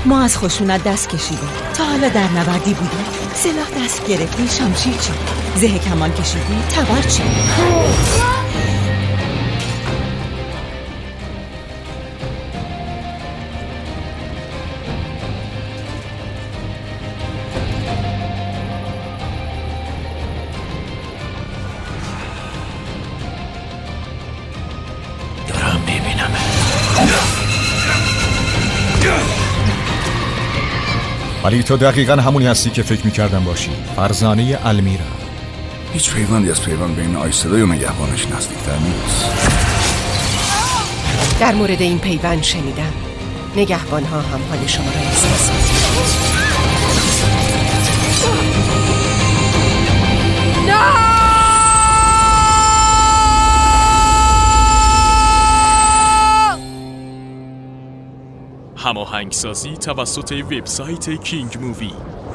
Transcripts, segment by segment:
ما از خشونت دست کشیدیم، تا حالا در نبردی بودیم، سلاح دست گرفتی، شمشیر چی؟ زه کمان کشیدی، تبر چی؟ دارم میبینم. ولی تو دقیقاً همونی هستی که فکر میکردم باشی. فرزانه المیرا. هیچ پیوندی از پیوند بین آیسلا و نگهبانش نزدیکتر نیست. در مورد این پیوند شنیدم. نگهبانها هم حال شما را احساس می‌کنند. هماهنگسازی توسط وبسایت کینگ مووی.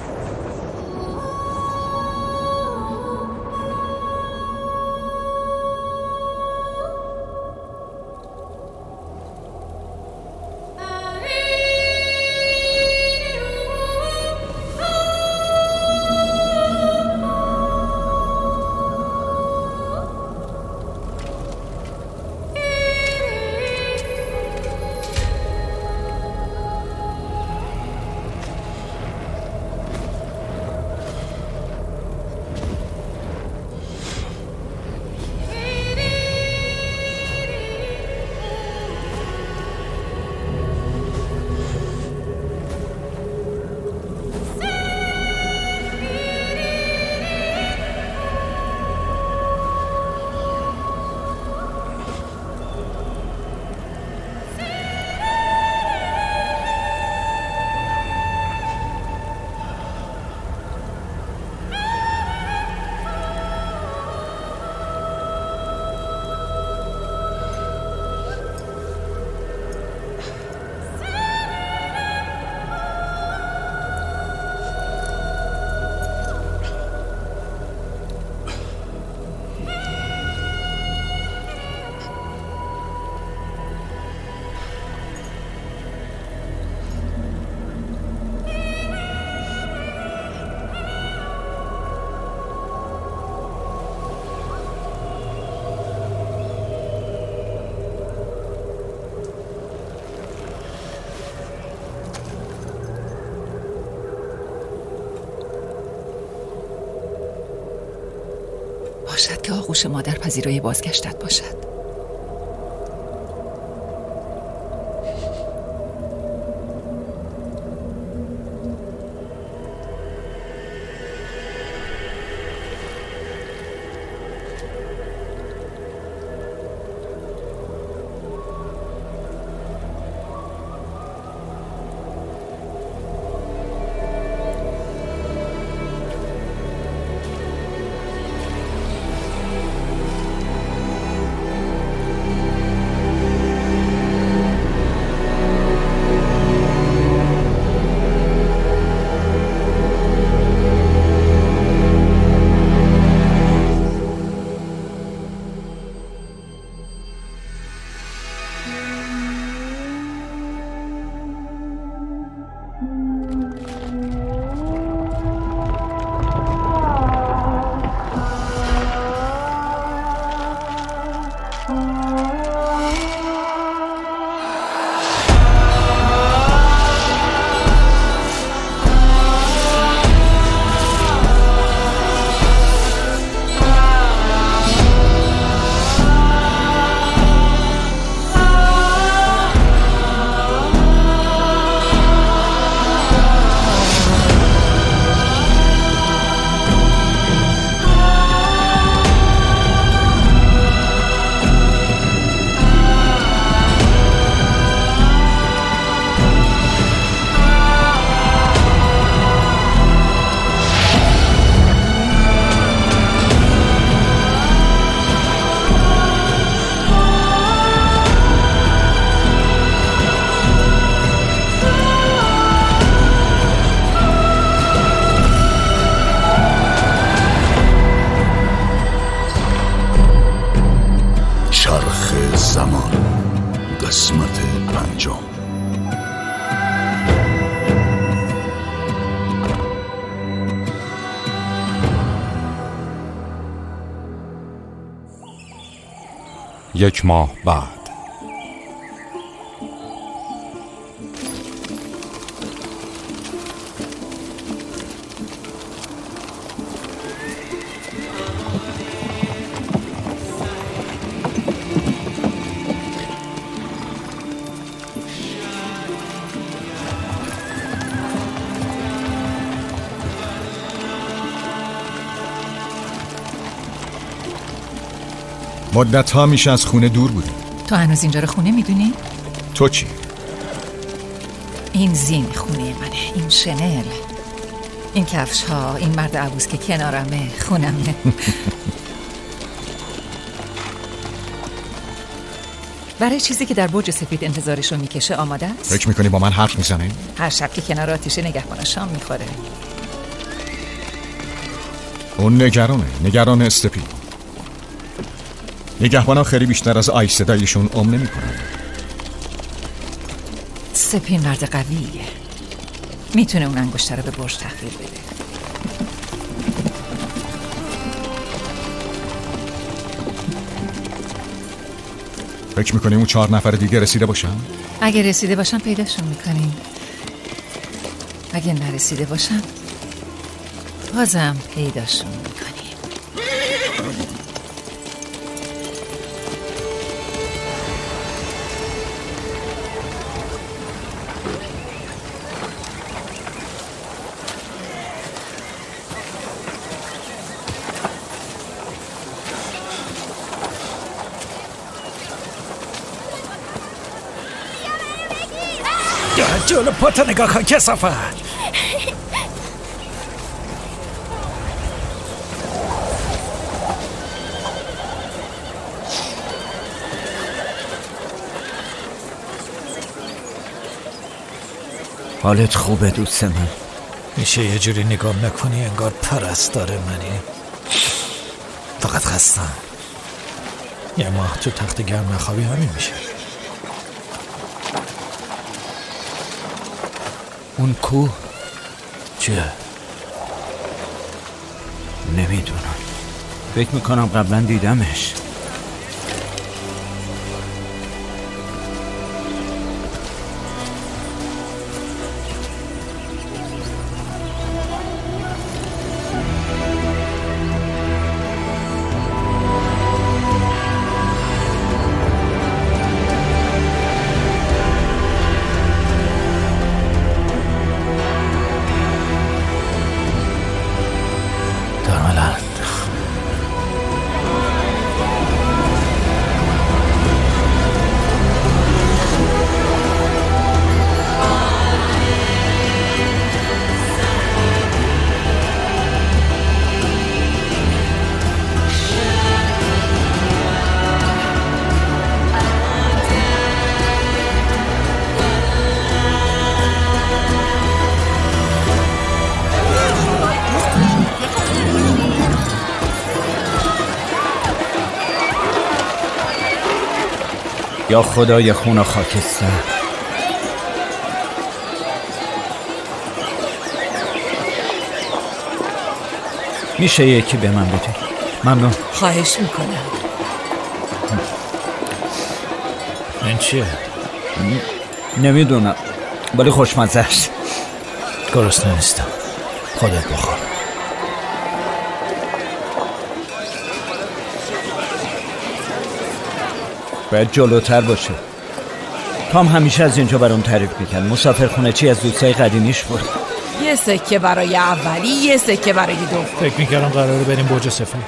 باشد که آغوش مادر پذیرای بازگشتت باشد. زمان قسمت 5. 1 ماه بعد. مدت ها میشه از خونه دور بودی. تو هنوز اینجا رو خونه میدونی؟ تو چی؟ این زین خونه منه، این شنل، این کفش ها، این مرد عبوس که کنارمه خونمه. برای چیزی که در برج سفید انتظارشو میکشه آماده است؟ فکر میکنی با من حرف میزنه؟ هر شب که کنار آتیش نگهبان شام میخوره. اون نگران استپی. نگهبانا خیلی بیشتر از آیسدایشون نمیکنن. سپی مرد قویه، میتونه اون انگشتر رو به برج تحویل بده. فکر میکنی اون 4 نفر دیگه رسیده باشن؟ اگه رسیده باشن پیداشون میکنیم، اگه نرسیده باشن بازم پیداشون میکنیم. جلو پاتا نگاه کن کثافت. حالت خوبه دوست من؟ میشه یه جوری نگاه نکنی انگار پرستار منی. فقط خستم. یه ماه تو تخت گرم نخوابی همین میشه. اون کوه چیه؟ نمیدونم، فکر میکنم قبلا دیدمش. یا خدای خون و خاکستر. میشه یکی به من بده؟ ممنون. خواهش میکنم. این چیه؟ نمیدونم ولی خوشمزه است. گرسنه نیستم، خودت بخور. باید جلوتر باشه. تام همیشه از اینجا برام تعریف میکرد. مسافرخونه چی از دوستای قدیمیش بود. یه سکه برای اولی، یه سکه برای دوم. فکر میکردم قراره بریم برج سفید.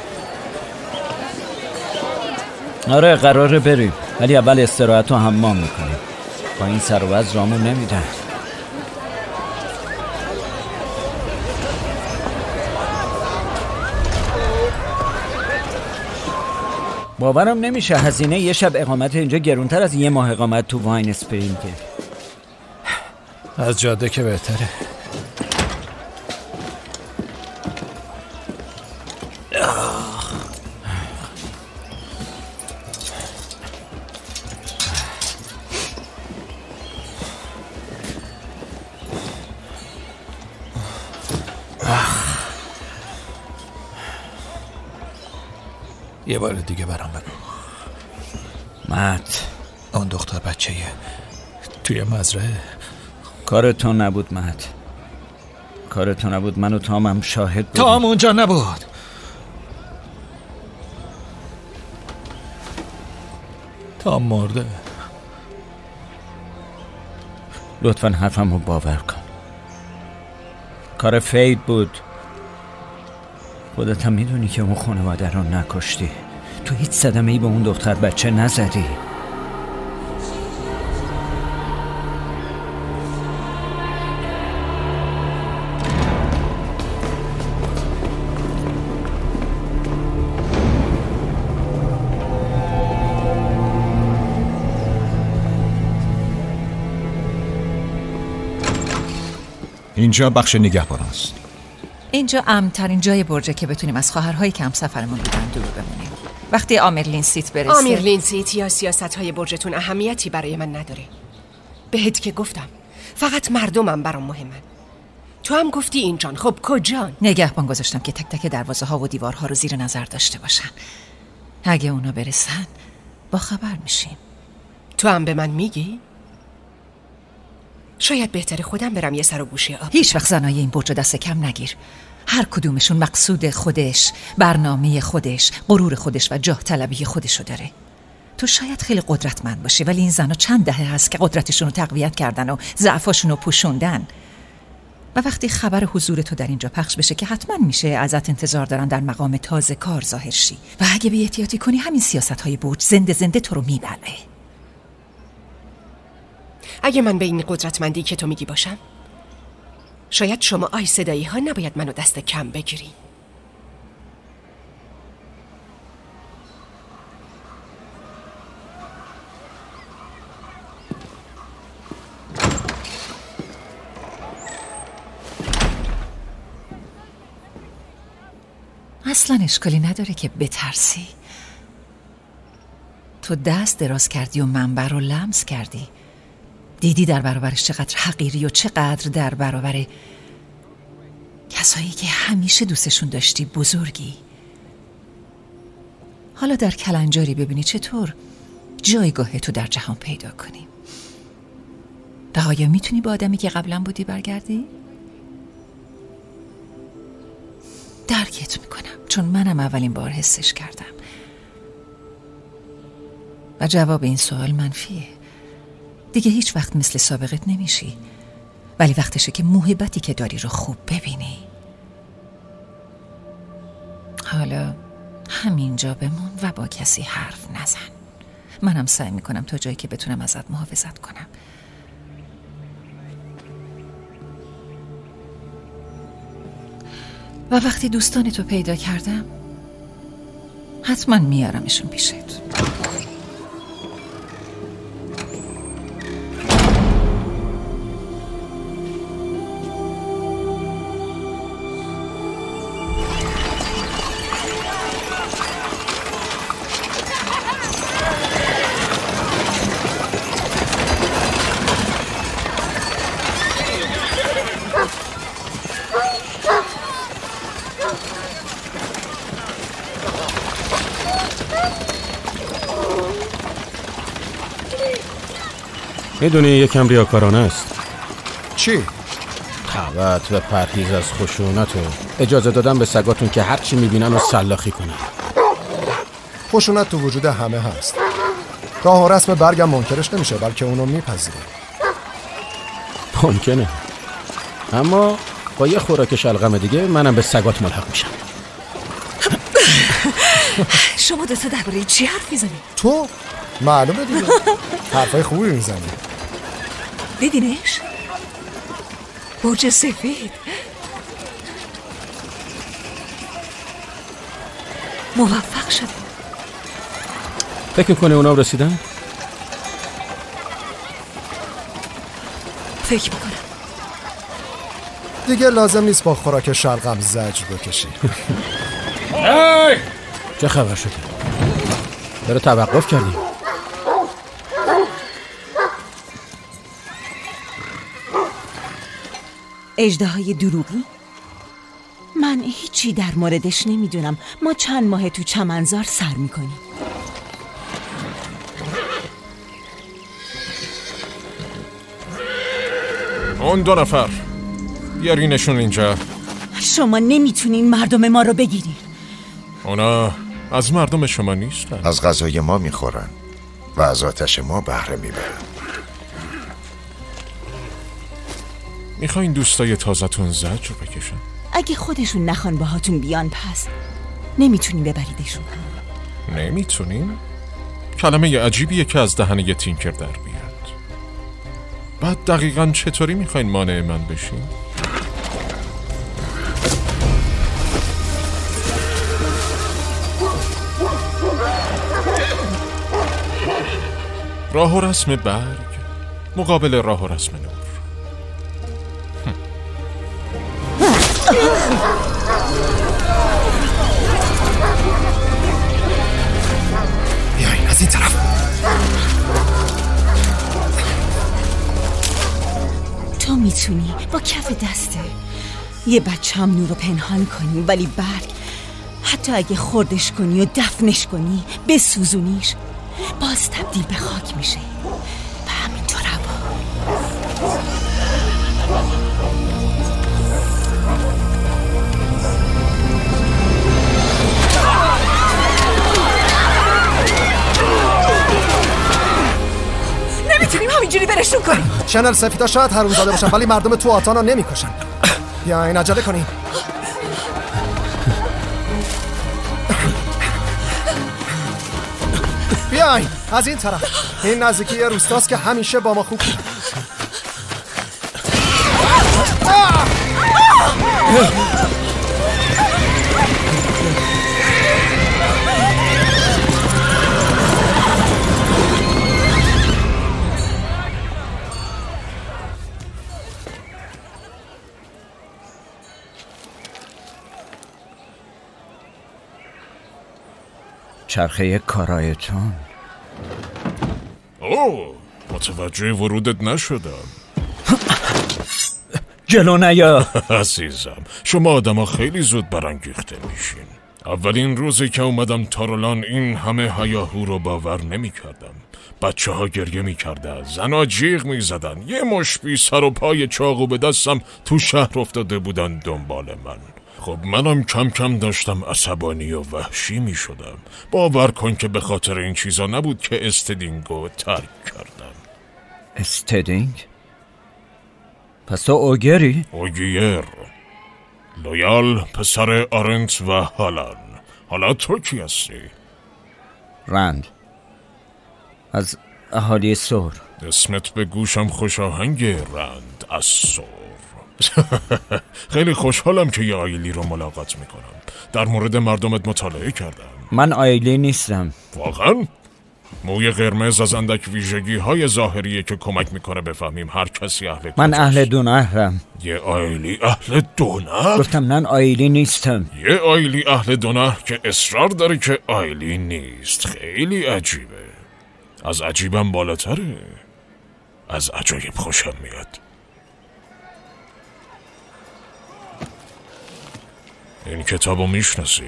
آره قراره بریم، ولی اول استراحت و حمام میکنیم. با این سر و وضع رامون نمیدن. باورم نمیشه هزینه یه شب اقامت اینجا گرونتر از 1 ماه اقامت تو واین اسپرینگه. از جاده که بهتره. یه بار دیگه برام بگو. مهد، اون دختر بچه توی مزرعه. کار تو نبود مهد، کار تو نبود. من و تام هم شاهد بودیم. تام اونجا نبود. تام مرده. لطفاً حرفم رو باور کن. کار فید بود. خودت هم میدونی که اون خانواده رو نکشتی. تو هیچ صدمه‌ای به اون دختر بچه نزدی. اینجا بخش نگهبان است. اینجا امن‌ترین جای برجه که بتونیم از خواهرهایی که هم سفرمون بودن دور بمونیم. وقتی آمرلین سیت برسه. آمرلین سیت یا سیاست‌های برجتون اهمیتی برای من نداره. بهت که گفتم فقط مردمم برام مهمن. تو هم گفتی اینجان. خب کجان؟ نگهبان گذاشتم که تک تک دروازه ها و دیوارها رو زیر نظر داشته باشن. اگه اونا برسن با خبر میشیم. تو هم به من میگی؟ شاید بهتره خودم برم یه سر و گوشه آب. هیچ وقت زنای این برج دست کم نگیر. هر کدومشون مقصود خودش، برنامه خودش، غرور خودش و جاه طلبی خودشو داره. تو شاید خیلی قدرتمند باشی ولی این زنا چند دهه هست که قدرتشون رو تقویت کردن و ضعفاشون رو پوشوندن. و وقتی خبر حضور تو در اینجا پخش بشه که حتما میشه ازت انتظار دارن در مقام تازه کار ظاهر شی و اگه بی احتیاطی کنی همین سیاست‌های برج زنده زنده تو رو میبره. اگه من به این قدرتمندی که تو میگی باشم، شاید شما آی صدایی ها نباید منو دست کم بگیری. اصلا اشکالی نداره که بترسی. تو دست دراز کردی و منبر رو لمس کردی. دیدی در برابرش چقدر حقیری و چقدر در برابر کسایی که همیشه دوستشون داشتی بزرگی. حالا در کلنجاری ببینی چطور جایگاه تو در جهان پیدا کنی. و آیا میتونی با آدمی که قبلا بودی برگردی؟ درکت میکنم چون منم اولین بار حسش کردم و جواب این سوال منفیه. دیگه هیچ وقت مثل سابقت نمیشی، ولی وقتشه که محبتی که داری رو خوب ببینی. حالا همینجا بمون و با کسی حرف نزن. منم سعی میکنم تا جایی که بتونم ازت محافظت کنم. و وقتی دوستانتو پیدا کردم حتما میارمشون پیشت. میدونی یکم ریاکارانه است. چی؟ دعوت به پرهیز از خشونت و اجازه دادن به سگاتون که هر چی میبینن رو سلاخی کنن. خشونت تو وجود همه هست. راه و رسم برگم منکرش نمیشه بلکه اونو میپذیره. ممکنه، اما با یه خوراک شلغم دیگه منم به سگات ملحق میشم. شما دوستا درباره چی حرف میزنی؟ تو؟ معلومه دیگه. حرفای خوبی میزنی. دیدینش؟ برج سفید موفق شده. فکر میکنه اونا رسیدن؟ فکر میکنم دیگه لازم نیست با خوراک شلغم زجر بکشی. چه خبر شده؟ داره توقف کردیم. اژدهای دروغی؟ من هیچی در موردش نمیدونم. ما چند ماه تو چمنزار سر میکنیم. اون 2 نفر بیارینشون اینجا. شما نمیتونین مردم ما رو بگیرین. اونا از مردم شما نیستن. از غذای ما میخورن و از آتش ما بهره میبرن. میخواین دوستای تازتون زجر بکشن؟ اگه خودشون نخوان باهاتون بیان پس نمیتونین ببریدشون. نمیتونین؟ کلمه عجیبیه که از دهن یه تینکر در بیاد. بعد دقیقاً چطوری میخواین مانع من بشین؟ راه و رسم برگ مقابل راه و رسم نور. بیاین از این طرف. تو میتونی با کف دسته یه بچه هم نور رو پنهان کنی، ولی برگ حتی اگه خوردش کنی و دفنش کنی بسوزونیش باز تبدیل به خاک میشه. و همینطور هوا. نمیتونیم همینجوری برشون کنیم. چنل سفیدا شاید حرومزاده باشن ولی مردم تو آتانا نمیکشن. بیاین عجله کنیم. بیاین از این طرف. این نزدیکی یه روستاست که همیشه با ما خوب چرخه کارایتون. اوه متوجه ورودت نشدم. جلو نیا. عزیزم شما آدما خیلی زود برانگیخته میشین. اولین روزی که اومدم تارولان این همه هیاهو رو باور نمی کردم. بچه ها گریه می کردن، زنا جیغ می زدن، یه مش بی سر و پای چاقو به دستم تو شهر افتاده بودن دنبال من. خب منم کم کم داشتم عصبانی و وحشی می شدم. باور کن که به خاطر این چیزا نبود که استدینگو ترک کردم. استدینگ؟ پس تو اوگری؟ اوگیر لویال پسر آرنت و هالان. حالا تو کی هستی؟ رند از اهالی سور. اسمت به گوشم خوش آهنگه رند از سور. خیلی خوشحالم که یه آیلی رو ملاقات میکنم. در مورد مردمت مطالعه کردم. من آیلی نیستم. واقعا؟ موی قرمز از اندک ویژگی های ظاهریه که کمک میکنه بفهمیم هر کسی اهل کجاست. من اهل دونهرم. یه آیلی اهل دونهر؟ گفتم من آیلی نیستم. یه آیلی اهل دونهر که اصرار داره که آیلی نیست. خیلی عجیبه. از عجیبم بالاتره. از عجایب خوشم میاد. این کتابو میشناسی؟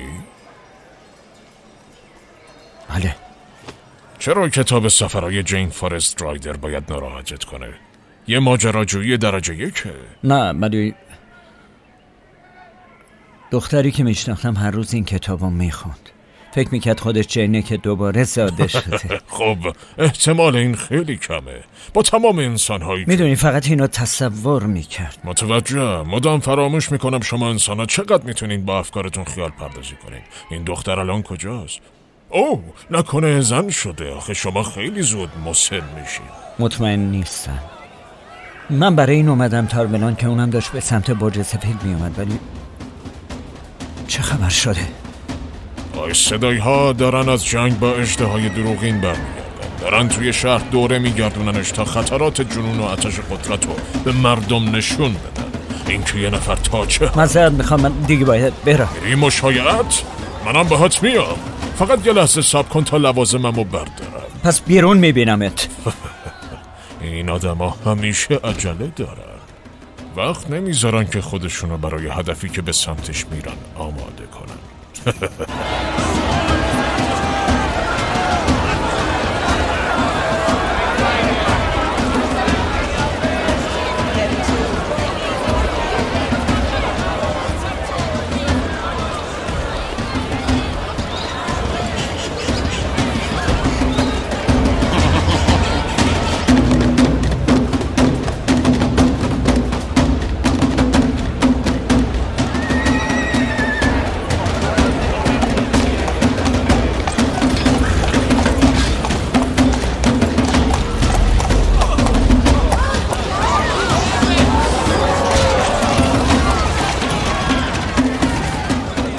بله. چرا کتاب سفرهای جین فارست رایدر باید ناراحتت کنه؟ یه ماجراجویی درجه 1. نه ولی دختری که میشناختم هر روز این کتابو میخوند. فکر میکرد خودش جینه که دوباره زاده شده. خب احتمال این خیلی کمه. با تمام انسانهایی میدونی فقط اینو تصور میکرد. متوجه. مدام فراموش میکنم شما انسان‌ها چقدر میتونین با افکارتون خیال پردازی کنین. این دختر الان کجاست؟ اوه نکنه زن شده. آخه شما خیلی زود مسن میشین. مطمئن نیستم. من برای این اومدم تاربلان که اونم داشت به سمت برج سفید میومد. ولی چه خبر شده؟ صدای ها دارن از جنگ با اژدهای دروغین برمیگردن. دارن توی شهر دوره میگردوننش تا خطرات جنون و آتش قدرت رو به مردم نشون بدن. این که یه نفر تاچه. معذرت میخوام من دیگه باید برم. میری مشایعت؟ منم باهات میام. فقط یه لحظه صبر کن تا لوازممو بردارم. پس بیرون میبینمت. این آدما همیشه عجله دارن. وقت نمیذارن که خودشونو برای هدفی که به سمتش میرن آماده کنن.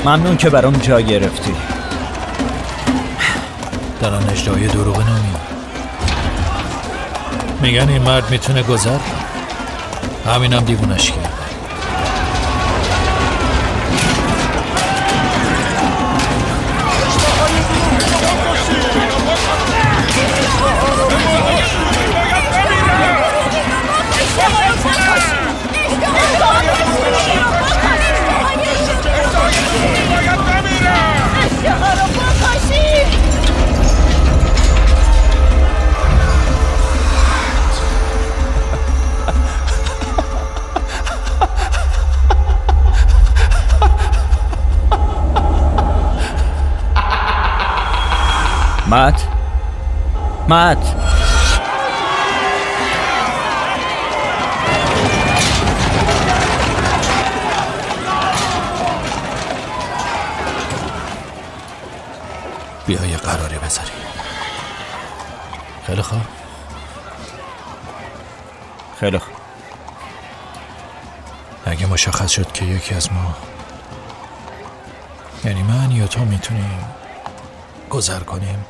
ممنون که برام جا گرفتی. دارن اجرای دروغ نمی میگن این مرد میتونه گذر، همینم دیوونش کرد. مات بیا یه قراری بذاری. خیلی خوب. خیلی خوب. اگه مشخص شد که یکی از ما، یعنی من یا تو، میتونیم گذر کنیم،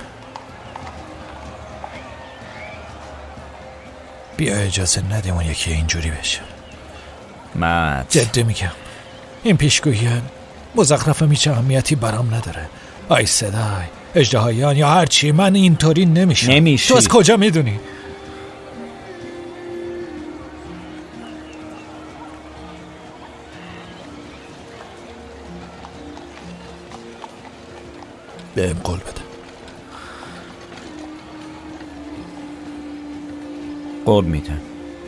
بیا اجازه نده اون یکی اینجوری بشه. جدی میگم، این پیشگویی مزخرفه، میچه اهمیتی برام نداره. آی صدای اژدهاییان یا هرچی، من اینطوری نمیشم. تو از کجا میدونی؟ بهم قول بده. قول میدم.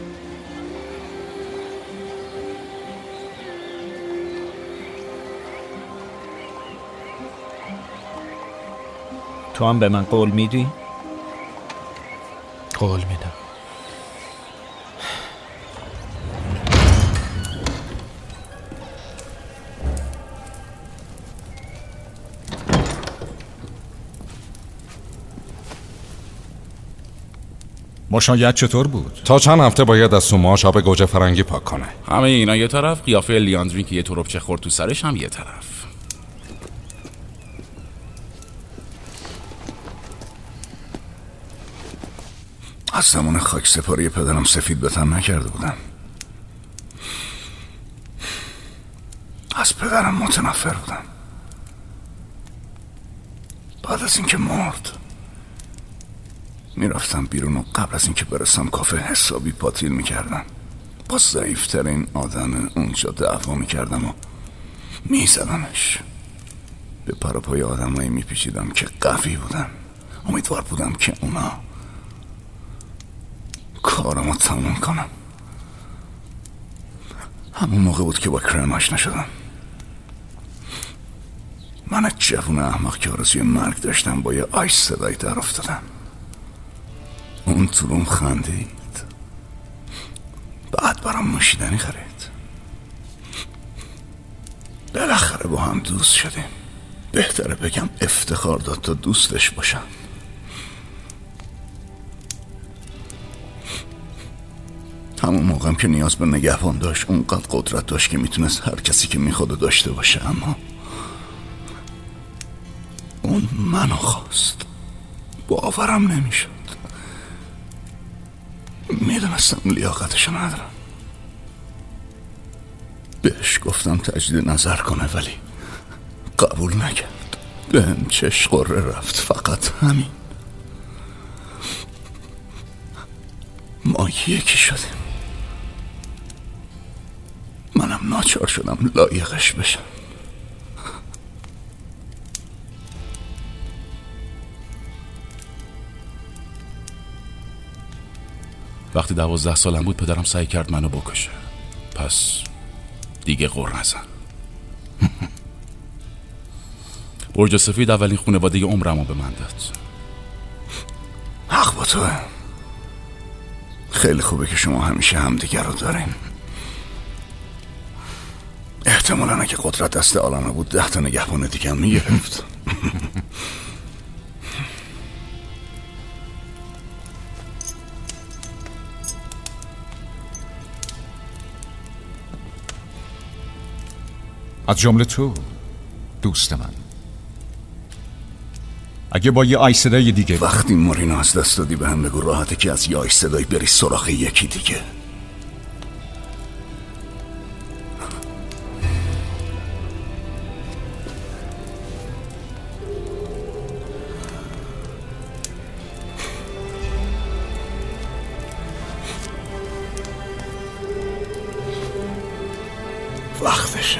تو هم به من قول میدی؟ قول میدم. مشایعت چطور بود؟ تا چند هفته باید از سوماش آب گوجه فرنگی پاک کنه. همه اینا یه طرف، قیافه لیاندرین که یه تربچه خورد تو سرش هم یه طرف. از زمان خاک سپاری پدرم سفید به تن نکرده بودم. از پدرم متنفر بودم. بعد از اینکه مرد میرفتم بیرون و قبل از اینکه برسم کافه حسابی پاتیل میکردم. با ضعیفترین آدم اونجا دعوا میکردم و میزدمش. به پاروپای آدمایی میپیچیدم که قوی بودم. امیدوار بودم که اونا کارمو تموم کنم. همون موقع بود که با کرم آشنا شدم. من جوون احمق که آرزوی مرگ داشتم با یه آیس صدایی در افتادم. اون طولم خندید، بعد برام نوشیدنی خرید. بالاخره با هم دوست شدیم. بهتره بگم افتخار داد تا دوستش باشم. همون موقعم که نیاز به نگهبان داشت، اونقدر قدرت داشت که میتونست هر کسی که میخواد داشته باشه، اما اون منو خواست. باورم نمیشد. میدونستم لیاقتشو ندارم. بهش گفتم تجدید نظر کنه ولی قبول نکرد. بهم چش قره رفت. فقط همین. ما یکی شدیم. منم ناچار شدم لایقش بشم. وقتی 12 سالم بود پدرم سعی کرد منو بکشه. پس دیگه غر نزن. برج سفید اولین خانواده عمرمو به من داد. حق با توه. خیلی خوبه که شما همیشه همدیگر رو دارین. احتمالاً اگه قدرت دست آلانه بود 10 تا نگهبان دیگه هم میگرفت. از جمله تو. دوست من. اگه با یه آیس صدای دیگه وقتی مورینو از دست دادی به هم بگو راحته که از یه آیس صدایی بری سراغ یکی دیگه. وقتشه.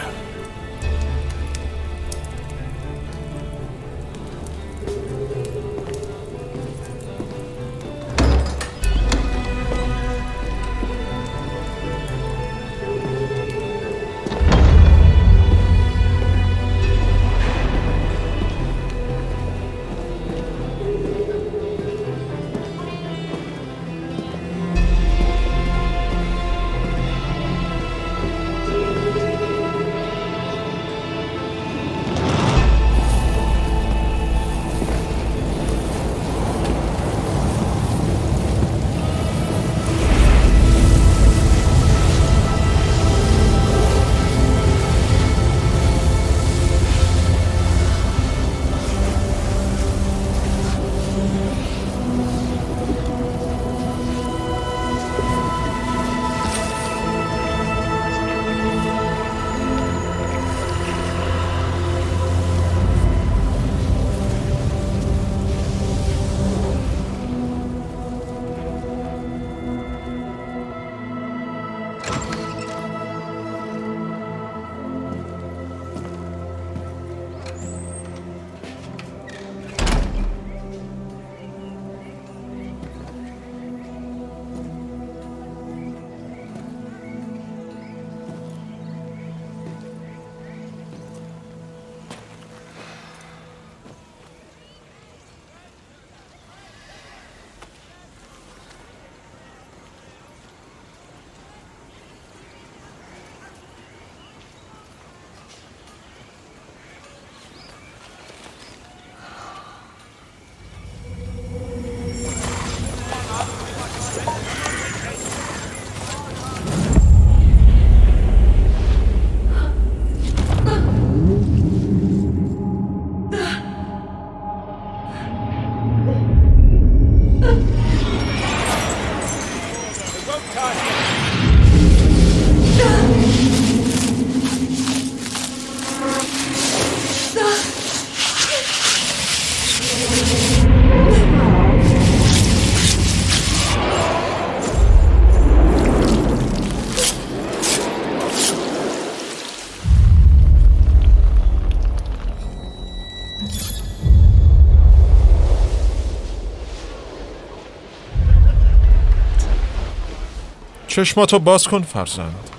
چشماتو باز کن فرزند.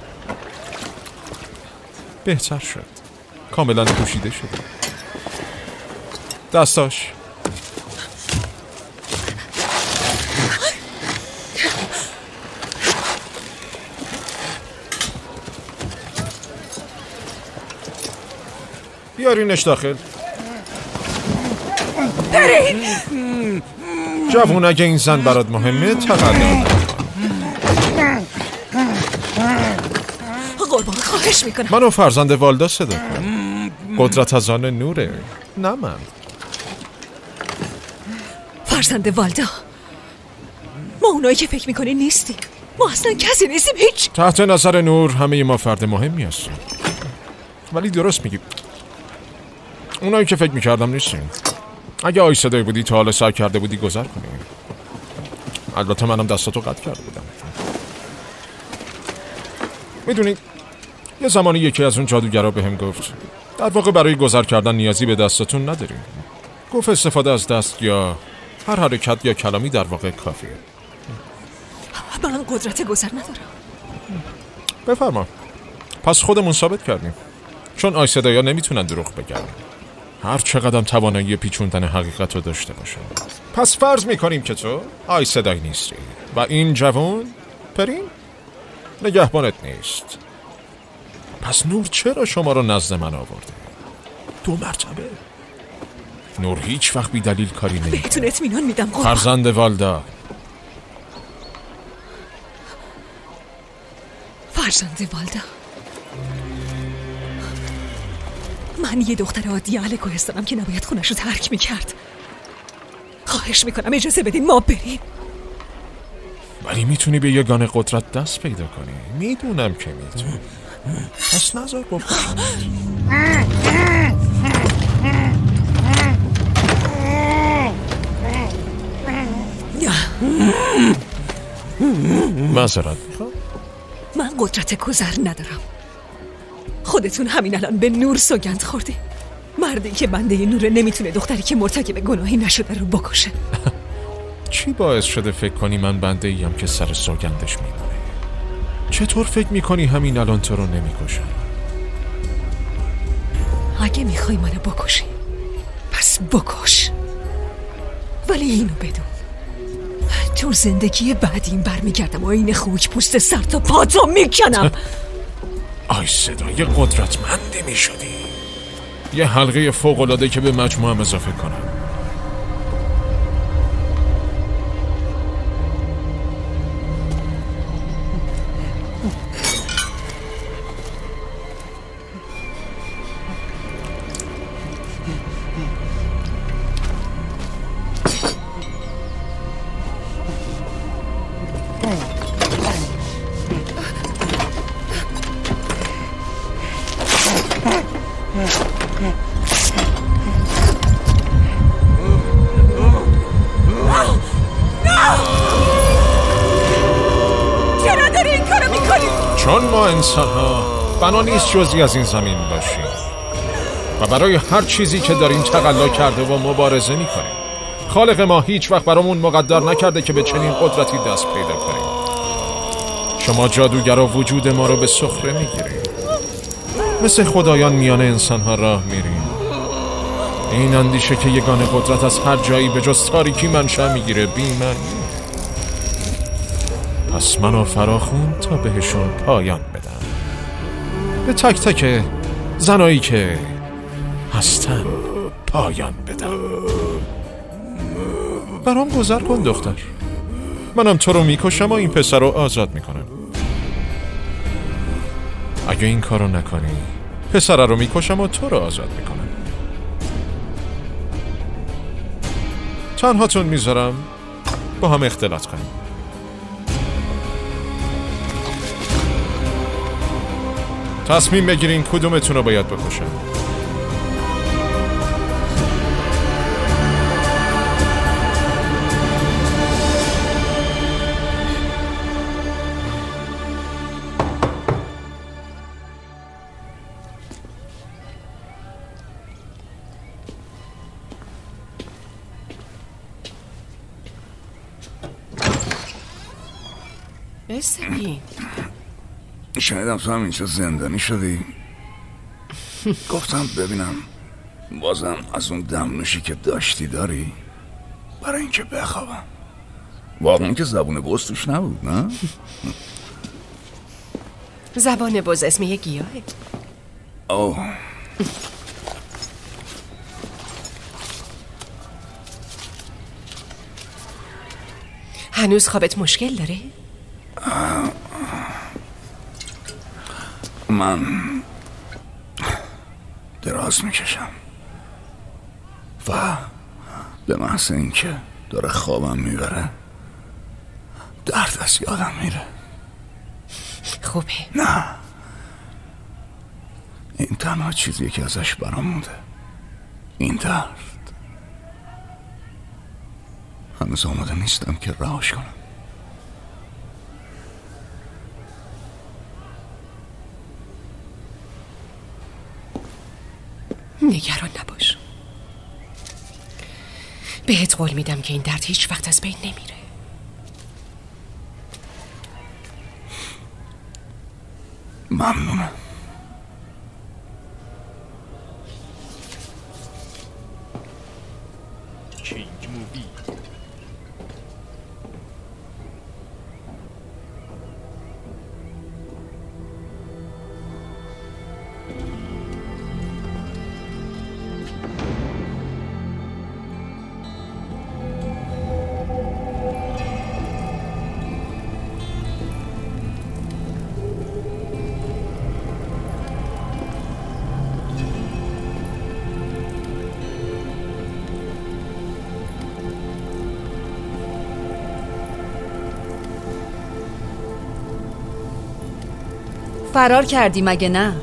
بهتر شد. کاملا پوشیده شد. دستاش. بیارینش داخل. جوون اگه این زن برات مهمه تقدم. قربان خواهش میکنم. منو فرزند والدا صدا کن. قدرت از آن نوره، نه من. فرزند والدا، ما اونایی که فکر میکنی نیستیم. ما اصلا کسی نیستیم. هیچ. تحت نظر نور همه ما فرد مهمی هستیم. ولی درست میگی، اونایی که فکر میکردم نیستیم. اگه آی صدای بودی تا حالا سعی کرده بودی گذر کنی. البته منم دستاتو قطع کرده بودم. میدونی یه زمانی یکی از اون جادوگرا بهم گفت در واقع برای گذر کردن نیازی به دستاتون نداریم. گفت استفاده از دست یا هر حرکت یا کلامی در واقع کافیه. من قدرت گذر ندارم. بفرما. پس خودمون ثابت کردیم. چون آی صدایا نمیتونن دروغ بگن، هر چقدر توانایی پیچوندن حقیقت رو داشته باشن. پس فرض میکنیم که تو آی صدایی نیستی و این جوان پرین نگهبانت نیست. پس نور چرا شما رو نزد من آورده؟ 2 مرتبه. نور هیچ وقت بی دلیل کاری نمیکنه. بهتون اطمینان میدم قربان. فرزند والدا. فرزند والدا، من یه دختر عادی اهل کوهستانم که نباید خونش رو ترک میکرد. خواهش میکنم اجازه بدین ما بریم. ولی میتونی به یگانه قدرت دست پیدا کنی. میدونم که میتونی. پس نظر بکشم. معذرت میخوام. من قدرت گذر ندارم. خودتون همین الان به نور سوگند خوردی. مردی که بنده نوره نمیتونه دختری که مرتکب گناهی نشده رو بکشه. چی باعث شده فکر کنی من بنده ایم که سر سوگندش میمونه؟ چطور فکر میکنی همین الان تو رو نمیکشم؟ اگه میخوای منو بکشی پس بکش، ولی اینو بدون تو زندگی بعدیم برمیگردم و این خوک پوست سر تا پاتو میکنم. آی صدای قدرتمندی میشدی. یه حلقه فوق‌العاده که به مجموعم اضافه کنم. چون ما انسان ها بنا نیست جزئی از این زمین باشیم و برای هر چیزی که داریم تقلا کرده و مبارزه می کنیم. خالق ما هیچ وقت برامون مقدر نکرده که به چنین قدرتی دست پیدا کنیم. شما جادوگرا وجود ما رو به سخره می گیریم. مثل خدایان میان انسان ها راه میریم. این اندیشه که یگانه قدرت از هر جایی به جز تاریکی منشأ میگیره بی‌معنی. پس منو فراخون تا بهشون پایان بدم. به تک تک زنایی که هستن پایان بدم. برام گذر کن دختر. منم تو رو میکشم و این پسر رو آزاد میکنم. اگه این کارو نکنی پسر رو میکشم و تو رو آزاد میکنم. تنهاتون میذارم با هم اختلاط کنیم. تصمیم بگیرین کدومتون رو باید بکشم. استگی شنیدم تو هم اینجا زندانی شدی. گفتم ببینم بازم از اون دمنوشی که داشتی داری برای اینکه بخوابم. واقعا که زبون بز توش نبود نه؟ زبان بز اسم یه گیاهه. اوه هنوز خوابت مشکل داره؟ من دراز میکشم و به محض اینکه داره خوابم میبره درد از یادم میره. خوبه؟ نه، این تنها چیزیه که ازش برام مونده. این درد. هنوز آماده نیستم که رهاش کنم. نگران نباش. بهت قول میدم که این درد هیچ وقت از بین نمیره. ممنونم. کینگ مووی. فرار کردی مگه نه؟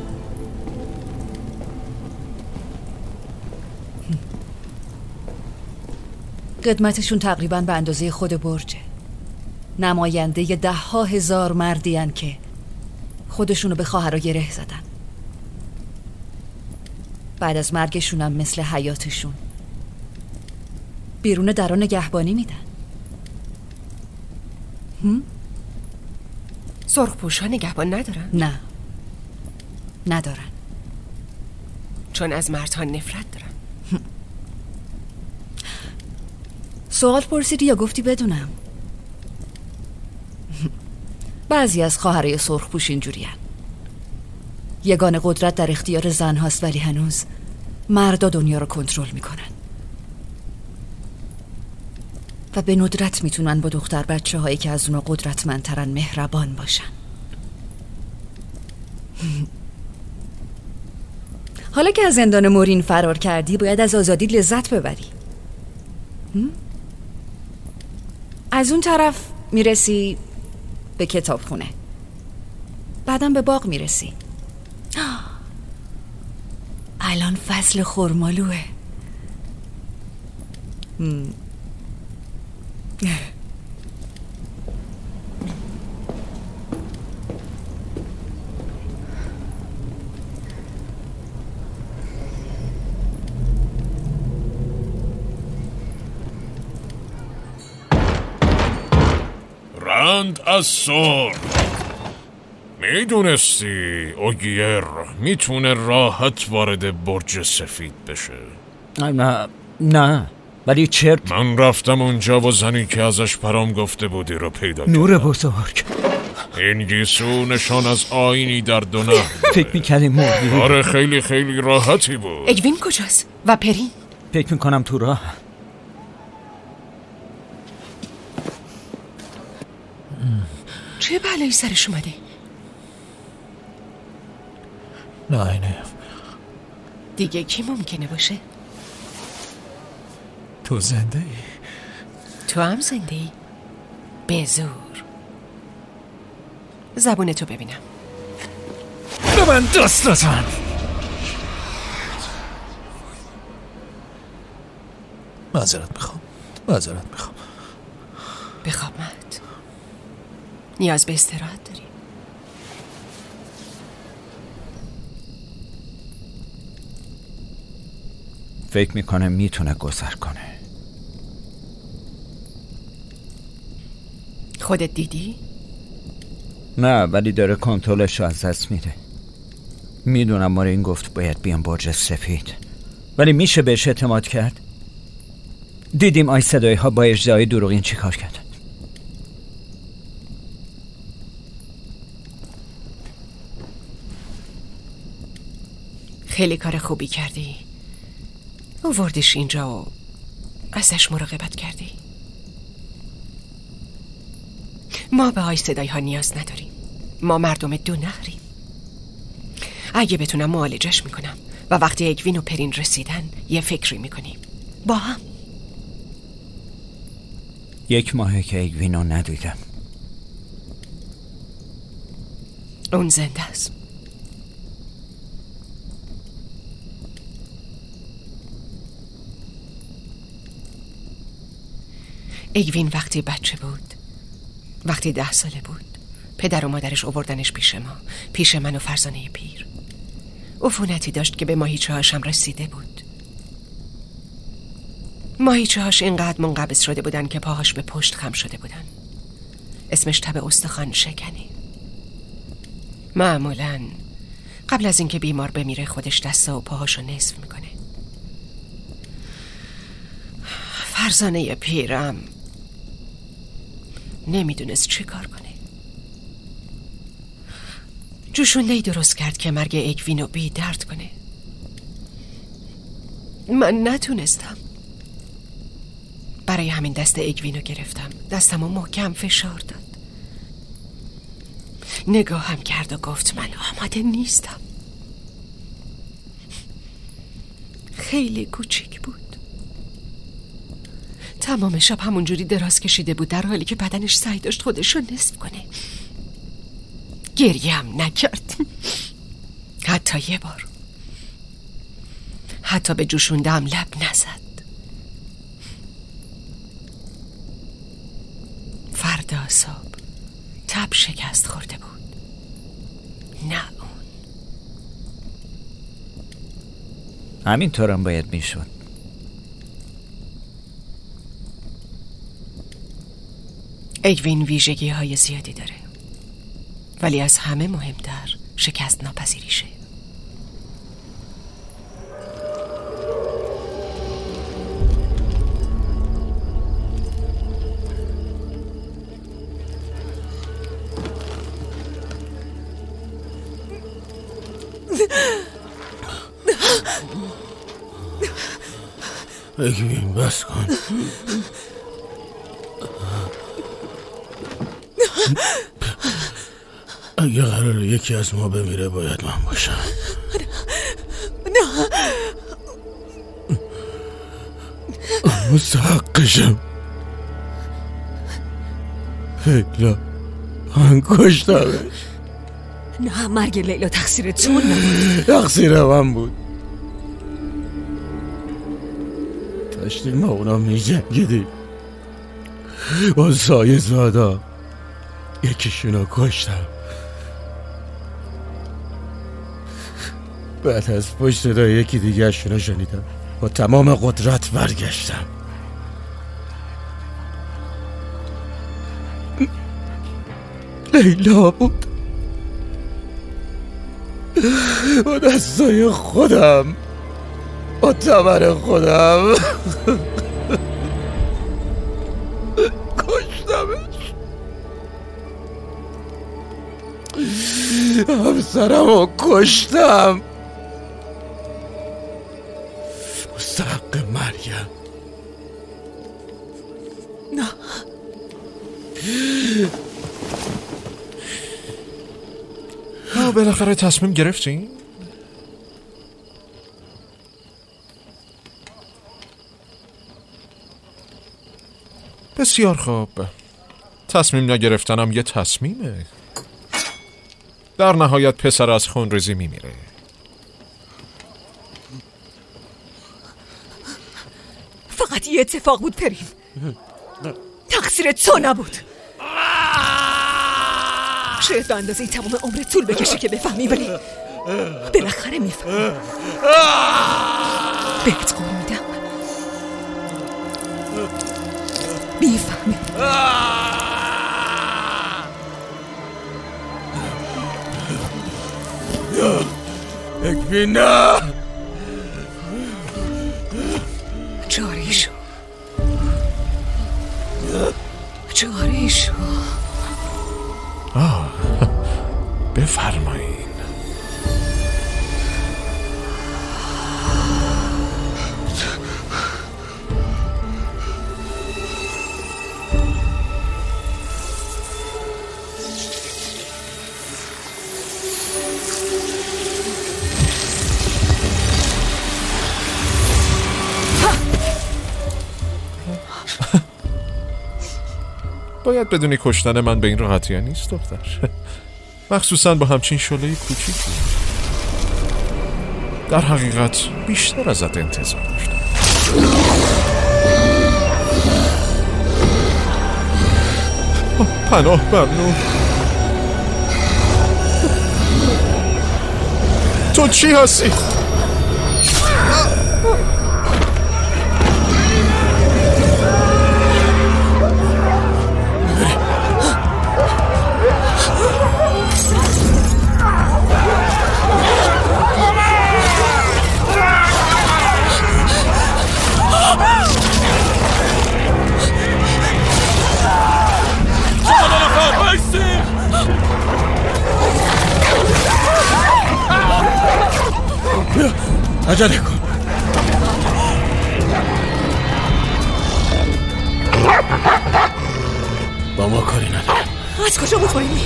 قدمتشون تقریبا به اندازه خود برجه. نماینده 10,000 مردین که خودشونو به خواهرها گره زدن. بعد از مرگشونم مثل حیاتشون بیرون درا نگهبانی میدن. سرخپوش‌ها نگهبان ندارن؟ نه، ندارن، چون از مردها نفرت دارن. سوال پرسیدی یا گفتی بدونم؟ بعضی از خواهرای سرخپوش اینجورین. یگانه قدرت در اختیار زن هاست، ولی هنوز مردا دنیا رو کنترل میکنن و به ندرت میتونن با دختر بچه هایی که از اونا قدرتمندترن مهربان باشن. حالا که از زندان مورین فرار کردی باید از آزادی لذت ببری. از اون طرف میرسی به کتابخونه، بعدم به باغ میرسی. الان فصل خرمالوه. رند از سر. میدونستی اوگیر میتونه راحت وارد برج سفید بشه؟ نه ولی چرت. من رفتم اونجا و زنی که ازش برام گفته بودی رو پیدا کردم. نور بزرگ. این گیسو نشان از آینی در دو نهر. فکر میکردی مردی؟ آره خیلی خیلی راحتی بود. اگوین کجاست؟ و پرین؟ فکر میکنم تو راه. چه بلایی سرش اومده؟ نه دیگه کی ممکنه باشه؟ تو زنده ای؟ تو هم زنده ای؟ به زور. زبون تو ببینم. به من دست نزن. معذرت میخوام. بخواب مهد. نیاز به استراحت داری. فکر میکنه میتونه گذر کنه. خودت دیدی؟ نه ولی داره کنترلش رو از دست میده. میدونم مورین گفت باید بیام برج سفید، ولی میشه بهش اعتماد کرد؟ دیدیم آی صدای ها با اجزای دروغین چی کار کردن. خیلی کار خوبی کردی. آوردیش اینجا و ازش مراقبت کردی. ما به آی صدای ها نیاز نداریم. ما مردم دو نهریم. اگه بتونم معالجش میکنم و وقتی اگوین و پرین رسیدن یه فکری میکنیم با هم. 1 ماهه که اگوین رو ندیدم. اون زنده است. اگوین وقتی بچه بود، وقتی 10 ساله بود، پدر و مادرش آوردنش پیش ما، پیش من و فرزانه پیر. عفونتی داشت که به ماهیچه‌هاش هم رسیده بود. ماهیچه‌هاش اینقدر منقبض شده بودن که پاهاش به پشت خم شده بودن. اسمش تب استخوان شکنی. معمولاً قبل از اینکه بیمار بمیره خودش دستا و پاهاشو نصف میکنه. فرزانه پیرم نمیدونست چی کار کنه. جوشونه‌ای درست کرد که مرگ اگوینو بی درد کنه. من نتونستم. برای همین دست اگوینو گرفتم. دستمو محکم فشار داد. نگاهم کرد و گفت من آماده نیستم. خیلی کوچیک بود. تمام شب همونجوری دراز کشیده بود در حالی که بدنش سعی داشت خودش رو نصف کنه. گریم نکرد، حتی یه بار، حتی به جوشوندم لب نزد. فردا صبح تب شکست خورده بود، نه اون. همینطورم باید میشد. اگوین ویژگی های زیادی داره، ولی از همه مهمتر شکست ناپذیریشه. اگوین بس کن. اگه قراره یکی از ما بمیره باید من باشم. نه مستحقشم. لیلا من کشتمش. نه، مرگ لیلا تقصیر تو نبود. تقصیر من بود. داشتیم ما اونا می جنگیدیم با سایه زادا. یکیشونو کشتم. بعد از پشت صدای یکی دیگه شونو شنیدم. با تمام قدرت برگشتم. لیلا بود. با دستای خودم، با تبر خودم کشتمش. همسرمو کشتم. مستحق مرگم. نه بالاخره تصمیم گرفتین؟ بسیار خوب. تصمیم نگرفتنم یه تصمیمه. در نهایت پسر از خونریزی میمیره. فقط یه اتفاق بود پرین. تقصیر تو نبود. شاید به اندازه تمام عمر طول بکشه که بفهمی، ولی بالاخره میفهمی. بهت قول میدم میفهمی. اگوین نه. جاری شو، جاری شو. بفرمایین. باید بدونی کشتن من به این راحتی ها نیست دختر. مخصوصا با همچین شعله کوچیکی. در حقیقت بیشتر ازت انتظار داشتم. پناه بر نور. تو چی هستی؟ عجله کن. با ما کاری ندارم. از کجا مطمئنی؟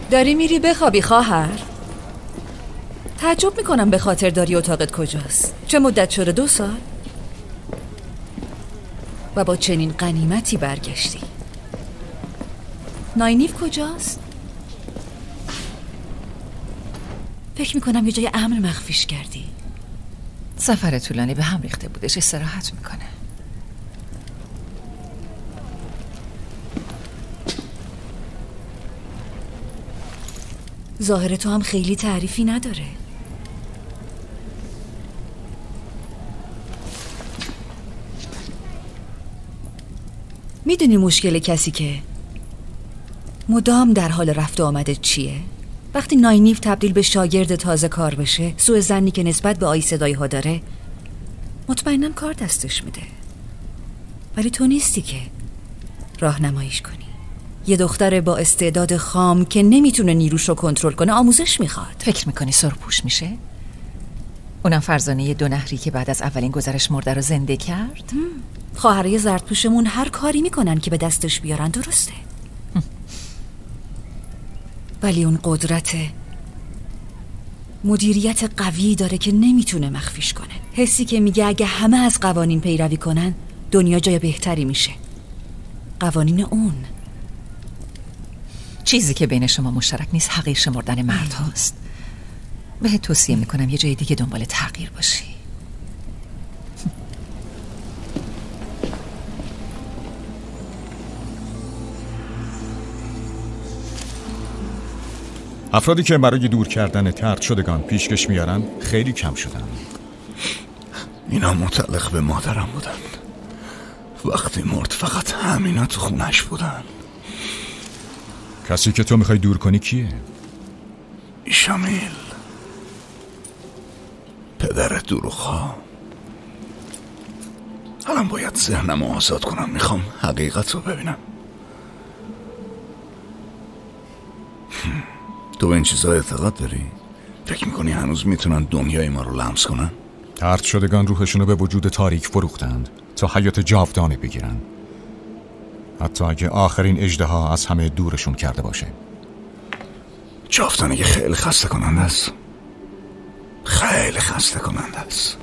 داری میری بخوابی خواهر؟ تعجب میکنم به خاطر داری اتاقت کجاست. چه مدت شده؟ 2 سال؟ و با چنین غنیمتی برگشتی. ناینیف کجاست؟ فکر میکنم یه جای امن مخفیش کردی. سفر طولانی به هم ریخته بودش، استراحت میکنه. ظاهر تو هم خیلی تعریفی نداره. میدونی مشکل کسی که مدام در حال رفت و آمده چیه؟ وقتی ناینیف تبدیل به شاگرد تازه کار بشه، سوء ظنی که نسبت به آی صدایی ها داره مطمئنم کار دستش میده. ولی تو نیستی که راهنماییش کنی. یه دختر با استعداد خام که نمیتونه نیروش رو کنترل کنه آموزش میخواد. فکر میکنی سرخپوش میشه؟ اونم فرزانه 2 نهری که بعد از اولین گذرش مرده رو زنده کرد؟ خواهرای زردپوشمون هر کاری میکنن که به دستش بیارن، درسته؟ ولی اون قدرت مدیریت قوی داره که نمیتونه مخفیش کنه. حسی که میگه اگه همه از قوانین پیروی کنن دنیا جای بهتری میشه. قوانین اون. چیزی که بین شما مشترک نیست حقیر شمردن مرد هاست. بهت توصیه میکنم یه جای دیگه دنبال تغییر باشی. افرادی که برای دور کردن طرد شدگان پیشکش میارن خیلی کم شدن. اینا متعلق به مادرم بودن. وقتی مرد فقط همینا تو خونش بودن. کسی که تو میخوای دور کنی کیه؟ شامیل، پدر دروغ‌ها. الان باید ذهنم رو آزاد کنم. میخوام حقیقت رو ببینم. تو به این چیزا اعتقاد داری؟ فکر میکنی هنوز میتونن دنیای ما رو لمس کنن؟ طرد شدگان روحشونو به وجود تاریک فروختند تا حیات جاودانه بگیرن، حتی اگه آخرین اژدها از همه دورشون کرده باشه. جاودانه خیلی خسته کننده است. خیلی خسته کننده است.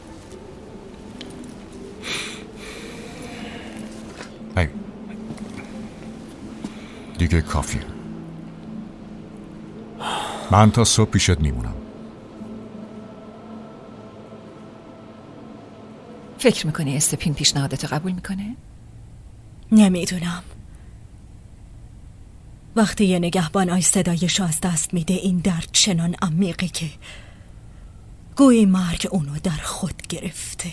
دیگه کافیه. من تا صبح پیشت میمونم. فکر میکنی استپین پیشنهادتو قبول میکنه؟ نمیدونم. وقتی یه نگهبان آی صدایشو از دست میده این درد چنان عمیقه که گویی مرگ اونو در خود گرفته.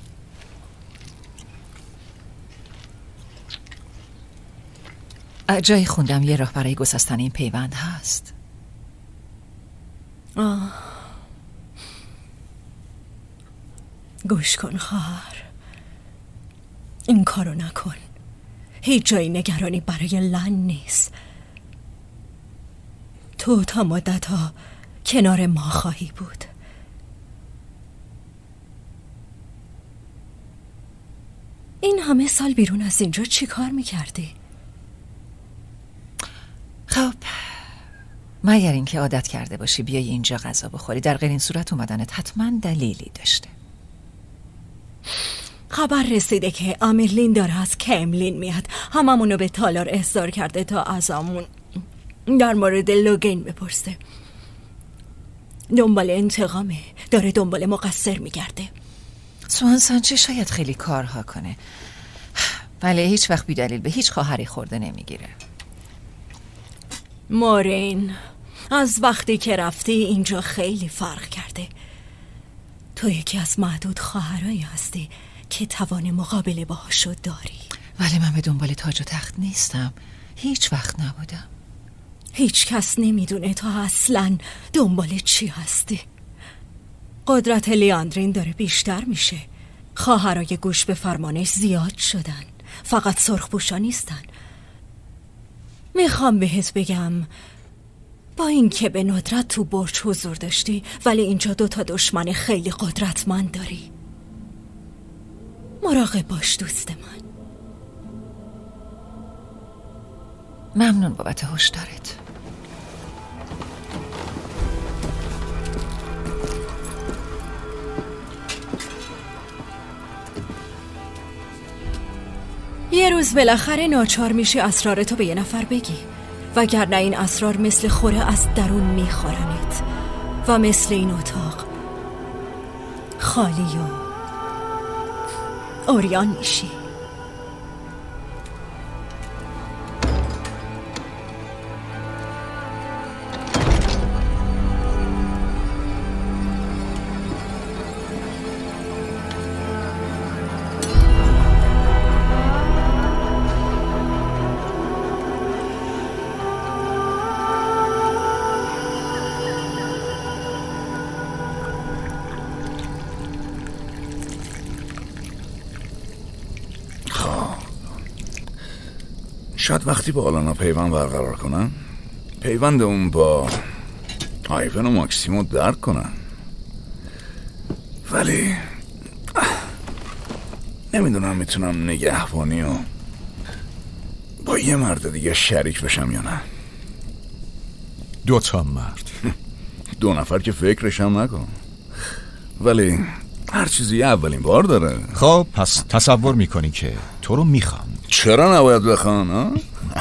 جایی خوندم یه راه برای گسستن این پیوند هست. گوش کن خواهر، این کارو نکن. هیچ جایی نگرانی برای لن نیست. تو تا مدت‌ها کنار ما خواهی بود. این همه سال بیرون از اینجا چی کار میکردی؟ خب مگر اینکه عادت کرده باشی بیای اینجا غذا بخوری. در غیر این صورت اومدنت حتما دلیلی داشته. خبر رسیده که آمیرلین داره از کملین میاد. هممونو به تالار احضار کرده تا ازمون در مورد لوگین بپرسه. دنبال انتقامه، داره دنبال مقصر میگرده. سوانسانچه شاید خیلی کارها کنه ولی هیچ وقت بی دلیل به هیچ خواهری خورده نمیگیره. مورین، از وقتی که رفتی اینجا خیلی فرق کرده. تو یکی از معدود خواهرایی هستی که توان مقابله باهاشو داری. ولی من به دنبال تاج و تخت نیستم. هیچ وقت نبودم. هیچ کس نمیدونه تو اصلاً دنبال چی هستی. قدرت لیاندرین داره بیشتر میشه. خواهرای گوش به فرمانش زیاد شدن. فقط سرخپوشا نیستن. میخوام بهت بگم با این که به ندرت تو برج حضور داشتی ولی اینجا 2 دشمن خیلی قدرتمند داری. مراقب باش دوست من. ممنون بابت هشدارت. یه روز بالاخره ناچار میشه اسرارتو به یه نفر بگی، وگرنه این اسرار مثل خوره از درون میخورنت و مثل این اتاق خالی و عریان میشی. شاید وقتی با آلانا پیوند برقرار کنن، پیوند اون با آیون و ماکسیمو درک کنن، ولی نمیدونم میتونم نگهبانی و با یه مرد دیگه شریک بشم یا نه. 2 مرد 2 نفر که فکرشم نکن، ولی هر چیزی اولین بار داره. خب پس تصور میکنی که تو رو میخوام. چرا نباید بخوان ها؟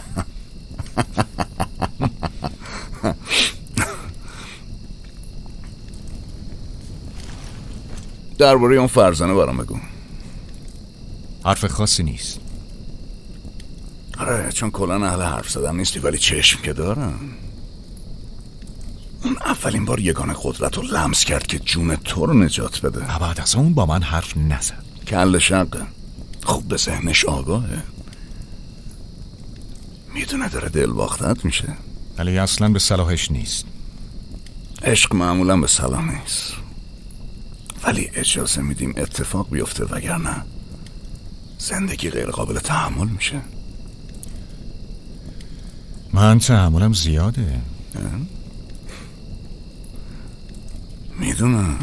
درباره اون فرزانه برام بگو. حرف خاصی نیست. آره چون کلن اهل حرف زدن نیستی، ولی چشم که دارم. اون اولین بار یگانه قدرت رو لمس کرد که جون تو رو نجات بده. بعد از اون با من حرف نزد. کل شقه، خوب به ذهنش آگاهه، میدونه داره دل باختت میشه، ولی اصلا به صلاحش نیست. عشق معمولا به صلاح نیست، ولی اجازه میدیم اتفاق بیفته، وگرنه زندگی غیر قابل تحمل میشه. من تحملم زیاده. میدونم.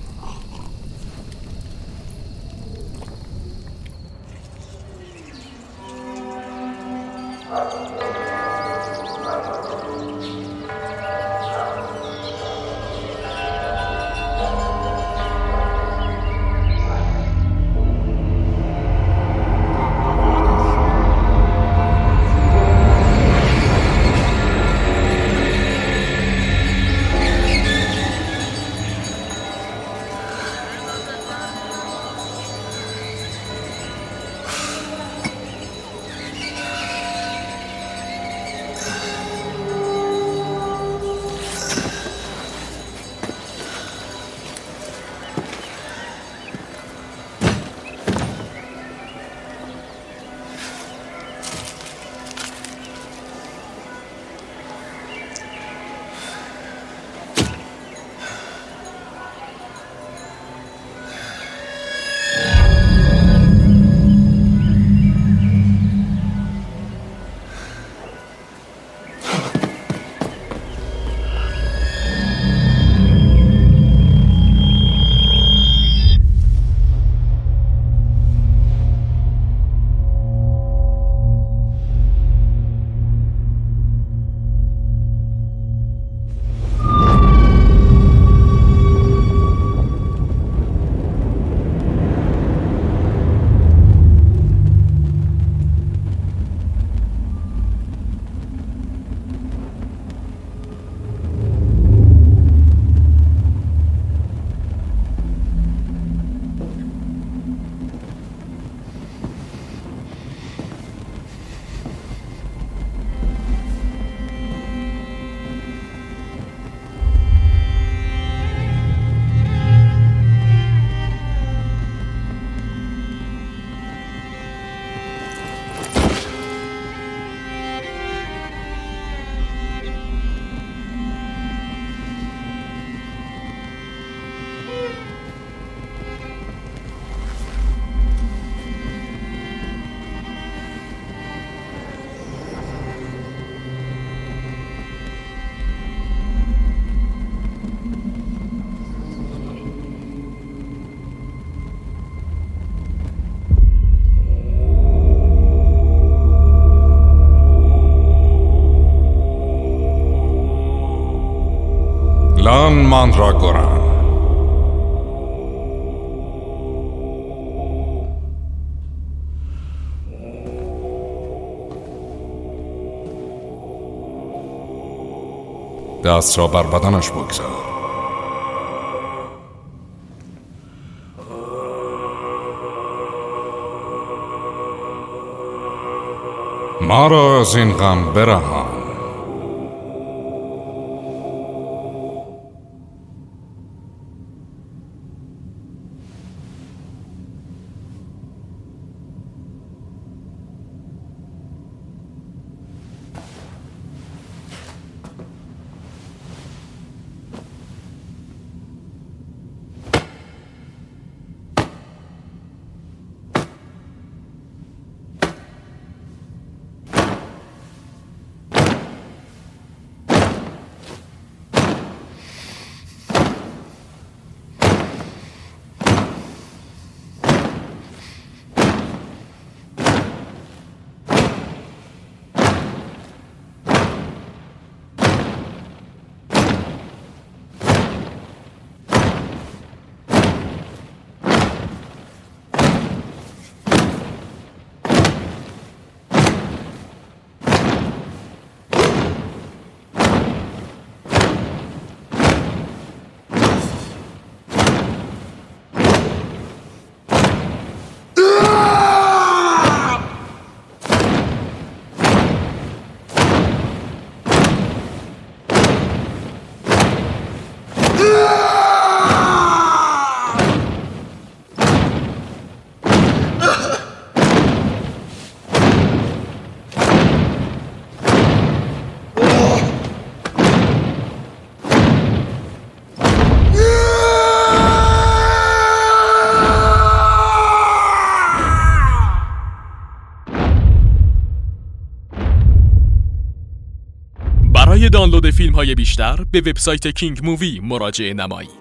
لان ماندراگوران. دست را بر بدنش بگذار. ما را از این غم برهان. برای دانلود فیلم‌های بیشتر به وبسایت کینگ مووی مراجعه نمایید.